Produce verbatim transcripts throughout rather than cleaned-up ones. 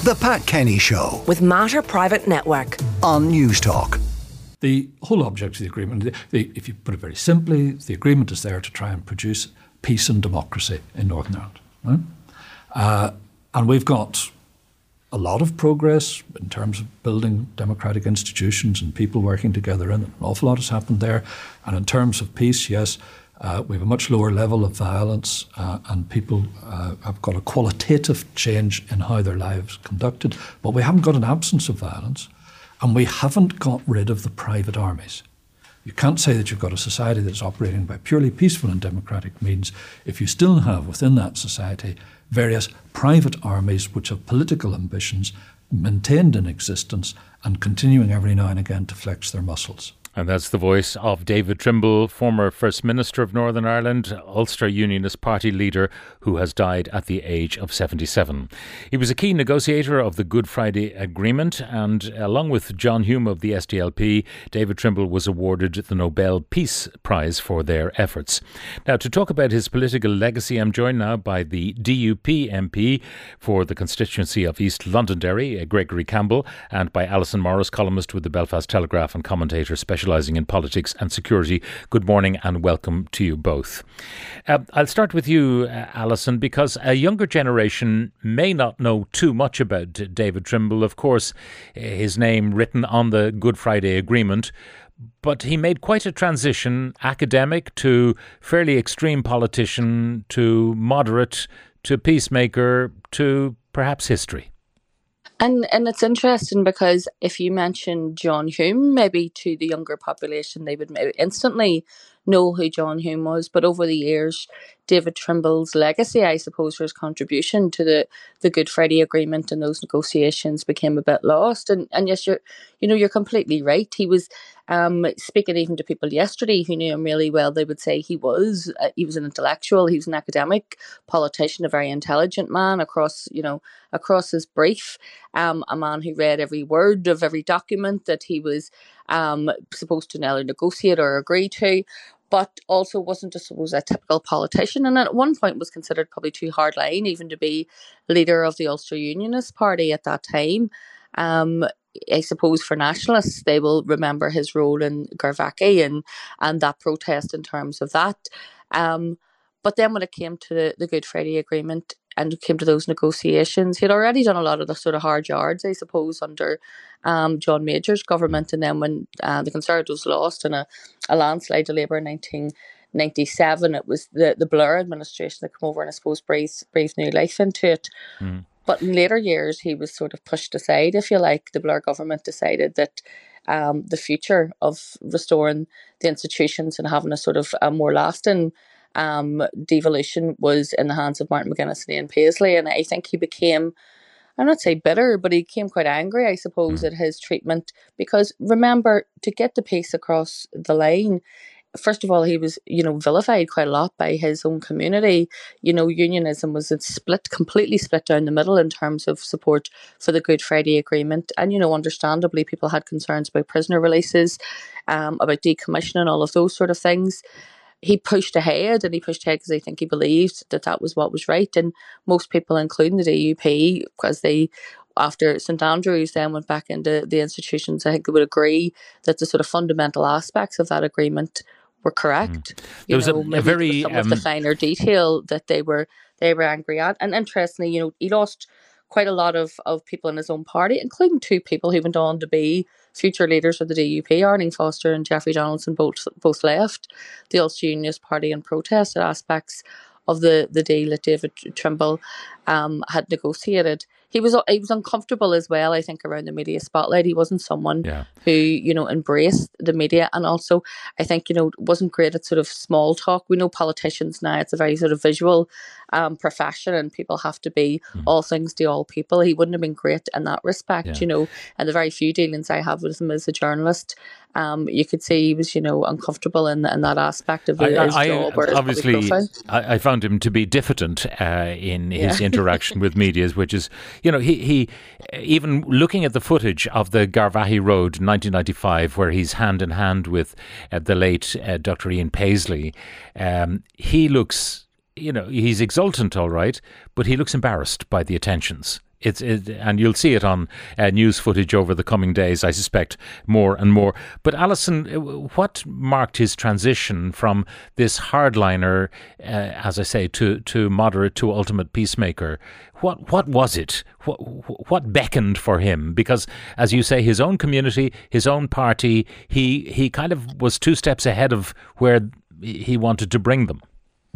The Pat Kenny Show with Mater Private Network on News Talk. The whole object of the agreement, the, the, if you put it very simply, the agreement is there to try and produce peace and democracy in Northern Ireland. Right? Uh, and we've got a lot of progress in terms of building democratic institutions and people working together, and an awful lot has happened there. And in terms of peace, yes, uh, we have a much lower level of violence, uh, and people uh, have got a qualitative change in how their lives are conducted. But we haven't got an absence of violence, and we haven't got rid of the private armies. You can't say that you've got a society that's operating by purely peaceful and democratic means if you still have within that society various private armies which have political ambitions maintained in existence and continuing every now and again to flex their muscles. And that's the voice of David Trimble, former First Minister of Northern Ireland, Ulster Unionist Party leader, who has died at the age of seventy-seven. He was a key negotiator of the Good Friday Agreement, and along with John Hume of the S D L P, David Trimble was awarded the Nobel Peace Prize for their efforts. Now, to talk about his political legacy, I'm joined now by the D U P M P for the constituency of East Londonderry, Gregory Campbell, and by Alison Morris, columnist with the Belfast Telegraph and commentator specialising in politics and security. Good morning and welcome to you both. Uh, I'll start with you, uh, Alison, because a younger generation may not know too much about David Trimble. Of course, his name written on the Good Friday Agreement, but he made quite a transition, academic to fairly extreme politician to moderate to peacemaker to perhaps history. And and it's interesting because if you mention John Hume, maybe to the younger population, they would maybe instantly know who John Hume was. But over the years, David Trimble's legacy, I suppose, or his contribution to the, the Good Friday Agreement and those negotiations became a bit lost. And and yes, you're you know you're completely right. He was um, speaking even to people yesterday who knew him really well. They would say he was uh, he was an intellectual, he was an academic politician, a very intelligent man across you know across his brief. Um, a man who read every word of every document that he was um, supposed to either negotiate or agree to, but also wasn't, I suppose, a typical politician. And at one point was considered probably too hardline even to be leader of the Ulster Unionist Party at that time. Um, I suppose for nationalists, they will remember his role in Garvaghy and, and that protest in terms of that. Um, but then when it came to the, the Good Friday Agreement, and came to those negotiations, he'd already done a lot of the sort of hard yards, I suppose, under um, John Major's government. And then when uh, the Conservatives lost in a, a landslide to Labour in nineteen ninety-seven, it was the, the Blair administration that came over and I suppose breathed, breathed new life into it. Mm. But in later years, he was sort of pushed aside, if you like. The Blair government decided that um, the future of restoring the institutions and having a sort of a more lasting Um, devolution was in the hands of Martin McGuinness and Ian Paisley, and I think he became, I'm not saying bitter, but he became quite angry, I suppose, at his treatment. Because remember, to get the peace across the line, first of all, he was, you know, vilified quite a lot by his own community. You know, unionism was split, completely split down the middle in terms of support for the Good Friday Agreement. And, you know, understandably, people had concerns about prisoner releases, um, about decommissioning, all of those sort of things. He pushed ahead and he pushed ahead because I think he believed that that was what was right. And most people, including the D U P, because they, after St Andrews then went back into the institutions, I think they would agree that the sort of fundamental aspects of that agreement were correct. Mm. There was know, a, a very some um, of the finer detail that they were they were angry at. And interestingly, you know, he lost quite a lot of, of people in his own party, including two people who went on to be future leaders of the D U P, Arlene Foster and Jeffrey Donaldson, both both left the Ulster Unionist Party and protested aspects of the, the deal that David Trimble um, had negotiated. He was he was uncomfortable as well, I think, around the media spotlight. He wasn't someone yeah. who, you know, embraced the media. And also, I think, you know, wasn't great at sort of small talk. We know politicians now, it's a very sort of visual um, profession and people have to be mm. all things to all people. He wouldn't have been great in that respect, yeah. you know. And the very few dealings I have with him as a journalist, um, you could see he was, you know, uncomfortable in, in that aspect of his I, job. I, obviously, I, I found him to be diffident uh, in his yeah. interaction with media, which is, you know, he, he even looking at the footage of the Garvaghy Road nineteen ninety-five, where he's hand in hand with uh, the late uh, Doctor Ian Paisley, um, he looks, you know, he's exultant, all right, but he looks embarrassed by the attentions It's it, and you'll see it on uh, news footage over the coming days, I suspect, more and more. But Alison, what marked his transition from this hardliner, uh, as I say, to to moderate to ultimate peacemaker? What what was it? What what beckoned for him? Because, as you say, his own community, his own party, he he kind of was two steps ahead of where he wanted to bring them.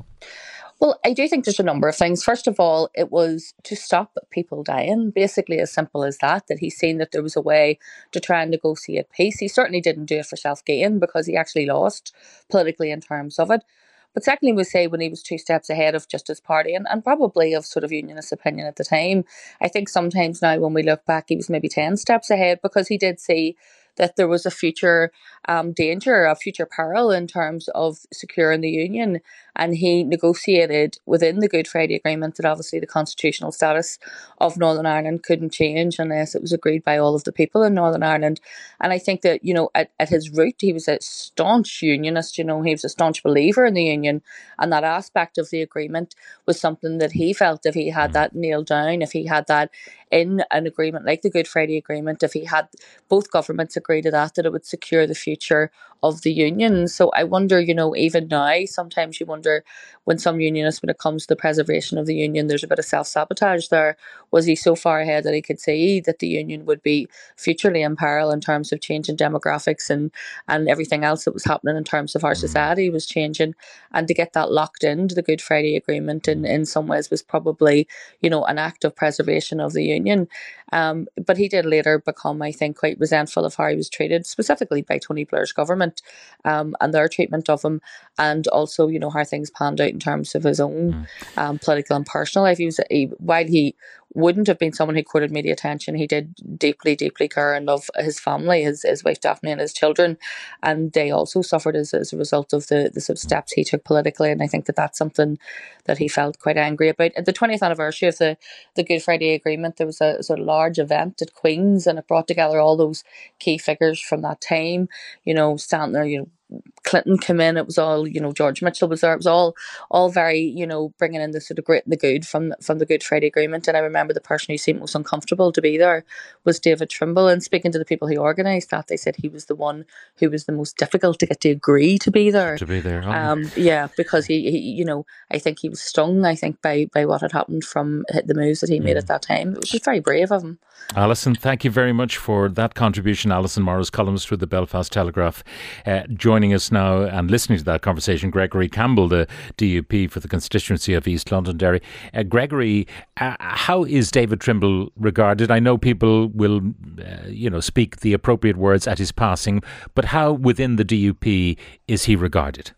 Well, I do think there's a number of things. First of all, it was to stop people dying, basically as simple as that, that he's seen that there was a way to try and negotiate peace. He certainly didn't do it for self-gain because he actually lost politically in terms of it. But secondly, we say when he was two steps ahead of just his party and, and probably of sort of unionist opinion at the time, I think sometimes now when we look back, he was maybe ten steps ahead because he did see that there was a future um, danger, a future peril in terms of securing the union. And he negotiated within the Good Friday Agreement that obviously the constitutional status of Northern Ireland couldn't change unless it was agreed by all of the people in Northern Ireland. And I think that, you know, at, at his root, he was a staunch unionist, you know, he was a staunch believer in the union. And that aspect of the agreement was something that he felt if he had that nailed down, if he had that in an agreement like the Good Friday Agreement, if he had both governments agree to that, that it would secure the future of the union. So I wonder, you know, even now, sometimes you wonder when some unionists, when it comes to the preservation of the union, there's a bit of self-sabotage there. Was he so far ahead that he could see that the union would be futurely in peril in terms of changing demographics and, and everything else that was happening in terms of our society was changing? And to get that locked into the Good Friday Agreement in, in some ways was probably, you know, an act of preservation of the union. Um, but he did later become, I think, quite resentful of how he was treated, specifically by Tony Blair's government um, and their treatment of him, and also, you know, how things panned out in terms of his own um, political and personal life. He was, he, while he wouldn't have been someone who courted media attention, he did deeply, deeply care and love his family, his, his wife Daphne and his children, and they also suffered as, as a result of the, the sort of steps he took politically, and I think that that's something that he felt quite angry about. At the twentieth anniversary of the, the Good Friday Agreement, there was a sort of large event at Queen's, and it brought together all those key figures from that time, you know, standing there, you know, Clinton came in, it was all, you know, George Mitchell was there, it was all all very, you know, bringing in the sort of great and the good from, from the Good Friday Agreement. And I remember the person who seemed most uncomfortable to be there was David Trimble, and speaking to the people who organised that, they said he was the one who was the most difficult to get to agree to be there. To be there, oh. Um, yeah, because he, he, you know, I think he was stung, I think, by, by what had happened from the moves that he made mm. at that time. It was just very brave of him. Alison, thank you very much for that contribution. Alison Morris, columnist with the Belfast Telegraph, uh, joining us now and listening to that conversation. Gregory Campbell, the D U P for the constituency of East Londonderry. Uh, Gregory, uh, how is David Trimble regarded? I know people will, uh, you know, speak the appropriate words at his passing, but how within the D U P is he regarded?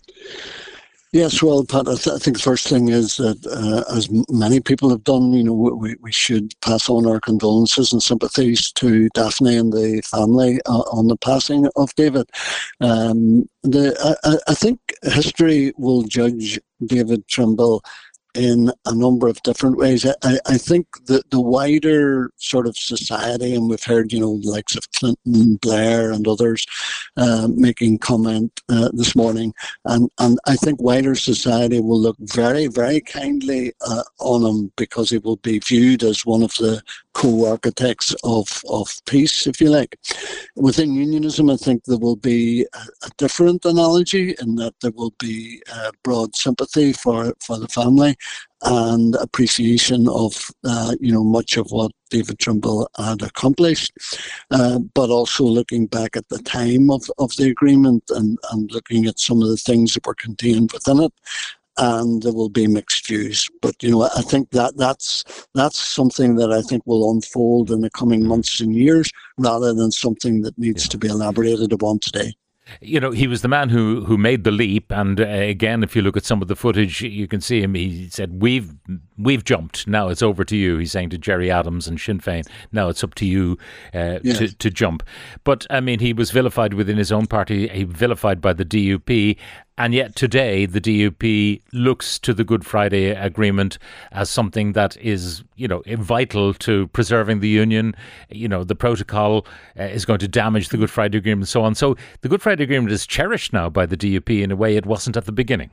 Yes, well, Pat, I, th- I think the first thing is that, uh, as many people have done, you know, we, we should pass on our condolences and sympathies to Daphne and the family uh, on the passing of David. Um, the I, I think history will judge David Trimble in a number of different ways. I, I think that the wider sort of society, and we've heard, you know, the likes of Clinton, Blair and others uh, making comment uh, this morning, and, and I think wider society will look very, very kindly uh, on him because he will be viewed as one of the co-architects of, of peace, if you like. Within unionism, I think there will be a, a different analogy in that there will be uh, broad sympathy for, for the family and appreciation of, uh, you know, much of what David Trimble had accomplished, uh, but also looking back at the time of, of the agreement and, and looking at some of the things that were contained within it. And there will be mixed views, but you know, I think that that's that's something that I think will unfold in the coming months and years, rather than something that needs yeah. to be elaborated upon today. You know, he was the man who, who made the leap, and uh, again, if you look at some of the footage, you can see him. He said, "We've we've jumped. Now it's over to you." He's saying to Gerry Adams and Sinn Féin, "Now it's up to you uh, yes. to to jump." But I mean, he was vilified within his own party. He vilified by the D U P. And yet today, the D U P looks to the Good Friday Agreement as something that is, you know, vital to preserving the union. You know, the protocol uh, is going to damage the Good Friday Agreement and so on. So the Good Friday Agreement is cherished now by the D U P in a way it wasn't at the beginning.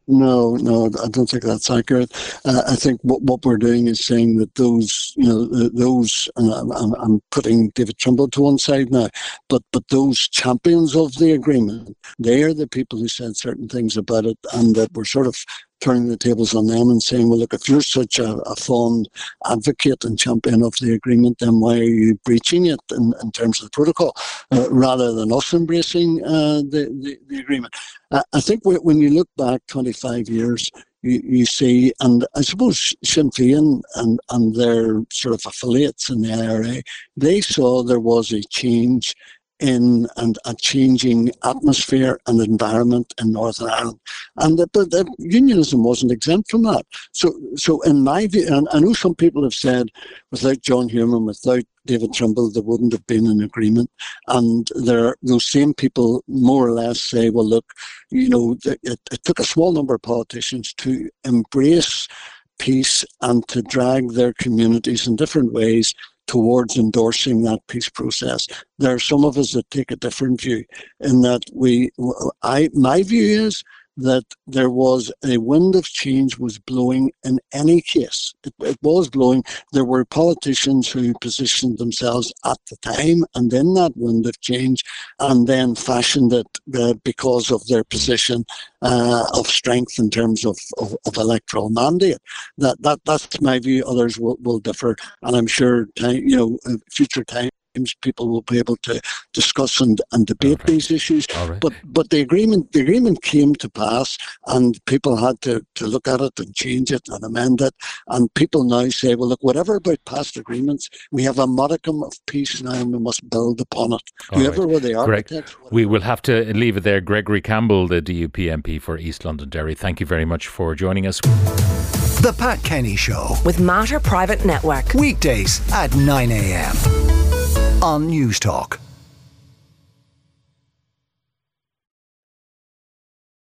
No, no, I don't think that's accurate. Uh, I think what, what we're doing is saying that those, you know, those, and I'm, I'm putting David Trimble to one side now, but but those champions of the agreement, they are the people who said certain things about it, and that we're sort of turning the tables on them and saying, well, look, if you're such a, a fond advocate and champion of the agreement, then why are you breaching it in, in terms of the protocol, uh, rather than us embracing uh, the, the, the agreement? Uh, I think when you look back twenty-five years, you, you see, and I suppose Sinn Féin and, and their sort of affiliates in the I R A, they saw there was a change in and a changing atmosphere and environment in Northern Ireland, and that the, the unionism wasn't exempt from that. So, so in my view, and I know some people have said, without John Hume and without David Trimble, there wouldn't have been an agreement. And there, those same people more or less say, well, look, you know, it, it took a small number of politicians to embrace peace and to drag their communities in different ways towards endorsing that peace process. There are some of us that take a different view, in that we, I, my view is that there was a wind of change was blowing in any case. It, it was blowing. There were politicians who positioned themselves at the time and in that wind of change, and then fashioned it uh, because of their position uh, of strength in terms of, of, of electoral mandate. That that that's my view. Others will, will differ, and I'm sure time, you know, future time. People will be able to discuss and, and debate okay. these issues. Right. But but the agreement the agreement came to pass, and people had to, to look at it and change it and amend it. And people now say, well, look, whatever about past agreements, we have a modicum of peace now, and we must build upon it. All Whoever right. were the architects. Greg, we will have to leave it there. Gregory Campbell, the D U P M P for East Londonderry, thank you very much for joining us. The Pat Kenny Show with Mater Private Network. Weekdays at nine a.m. on News Talk.